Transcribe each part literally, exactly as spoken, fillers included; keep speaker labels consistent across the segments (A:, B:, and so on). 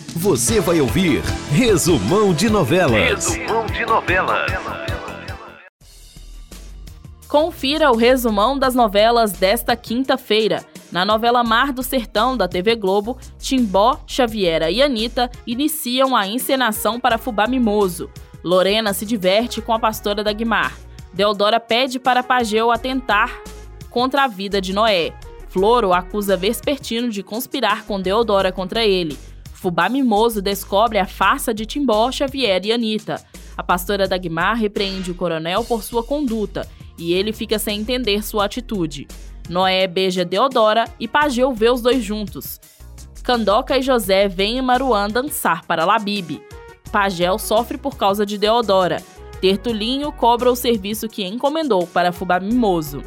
A: Você vai ouvir Resumão de Novelas.
B: Resumão de Novelas.
C: Confira o resumão das novelas desta quinta-feira. Na novela Mar do Sertão, da T V Globo, Timbó, Xaviera e Anitta iniciam a encenação para Fubá Mimoso. Lorena se diverte com a pastora Dagmar. Deodora pede para Pageu atentar contra a vida de Noé. Floro acusa Vespertino de conspirar com Deodora contra ele. Fubá Mimoso descobre a farsa de Timbó, Xaviera e Anitta. A pastora Dagmar repreende o coronel por sua conduta e ele fica sem entender sua atitude. Noé beija Deodora e Pageu vê os dois juntos. Candoca e José vêm em Maruã dançar para Labibe. Pagel sofre por causa de Deodora. Tertulinho cobra o serviço que encomendou para Fubá Mimoso.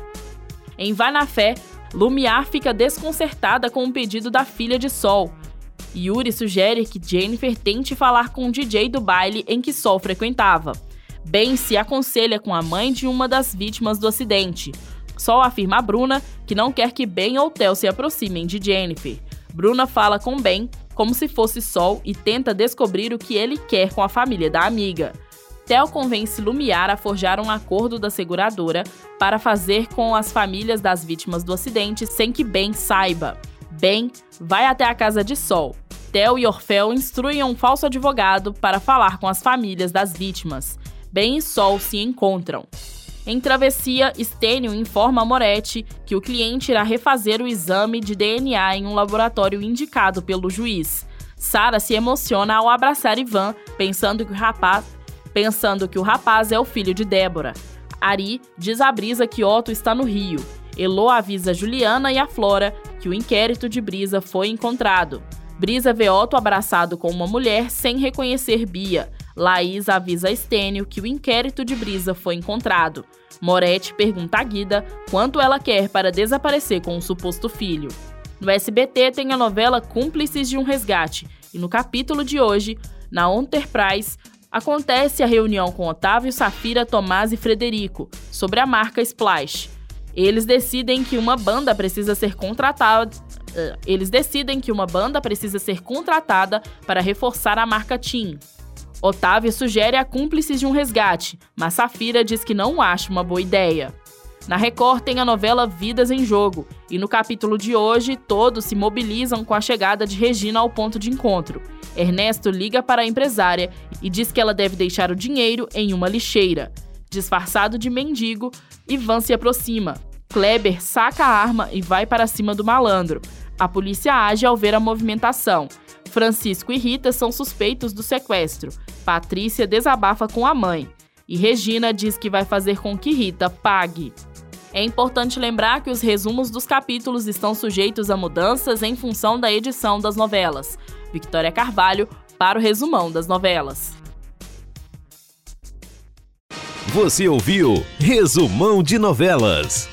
C: Em Vai na Fé, Lumiar fica desconcertada com o pedido da filha de Sol. Yuri sugere que Jennifer tente falar com o D J do baile em que Sol frequentava. Ben se aconselha com a mãe de uma das vítimas do acidente. Sol afirma a Bruna que não quer que Ben ou Theo se aproximem de Jennifer. Bruna fala com Ben como se fosse Sol e tenta descobrir o que ele quer com a família da amiga. Theo convence Lumiar a forjar um acordo da seguradora para fazer com as famílias das vítimas do acidente sem que Ben saiba. Ben vai até a casa de Sol. Theo e Orfeu instruem um falso advogado para falar com as famílias das vítimas. Ben e Sol se encontram. Em travessia, Stênio informa a Moretti que o cliente irá refazer o exame de D N A em um laboratório indicado pelo juiz. Sara se emociona ao abraçar Ivan, pensando que o rapaz, pensando que o rapaz é o filho de Débora. Ari diz a Brisa que Otto está no Rio. Elô avisa Juliana e a Flora que o inquérito de Brisa foi encontrado. Brisa vê Otto abraçado com uma mulher sem reconhecer Bia. Laís avisa Stênio que o inquérito de Brisa foi encontrado. Moretti pergunta a Guida quanto ela quer para desaparecer com o suposto filho. No S B T tem a novela Cúmplices de um Resgate. E no capítulo de hoje, na Enterprise, acontece a reunião com Otávio, Safira, Tomás e Frederico sobre a marca Splash. Eles decidem que uma banda precisa ser contratada. Eles decidem que uma banda precisa ser contratada para reforçar a marca Tim. Otávio sugere a Cúmplices de um Resgate, mas Safira diz que não acha uma boa ideia. Na Record tem a novela Vidas em Jogo, e no capítulo de hoje todos se mobilizam com a chegada de Regina ao ponto de encontro. Ernesto liga para a empresária e diz que ela deve deixar o dinheiro em uma lixeira. Disfarçado de mendigo, Ivan se aproxima. Kleber saca a arma e vai para cima do malandro. A polícia age ao ver a movimentação. Francisco e Rita são suspeitos do sequestro. Patrícia desabafa com a mãe. E Regina diz que vai fazer com que Rita pague. É importante lembrar que os resumos dos capítulos estão sujeitos a mudanças em função da edição das novelas. Victoria Carvalho para o Resumão das Novelas.
A: Você ouviu Resumão de Novelas.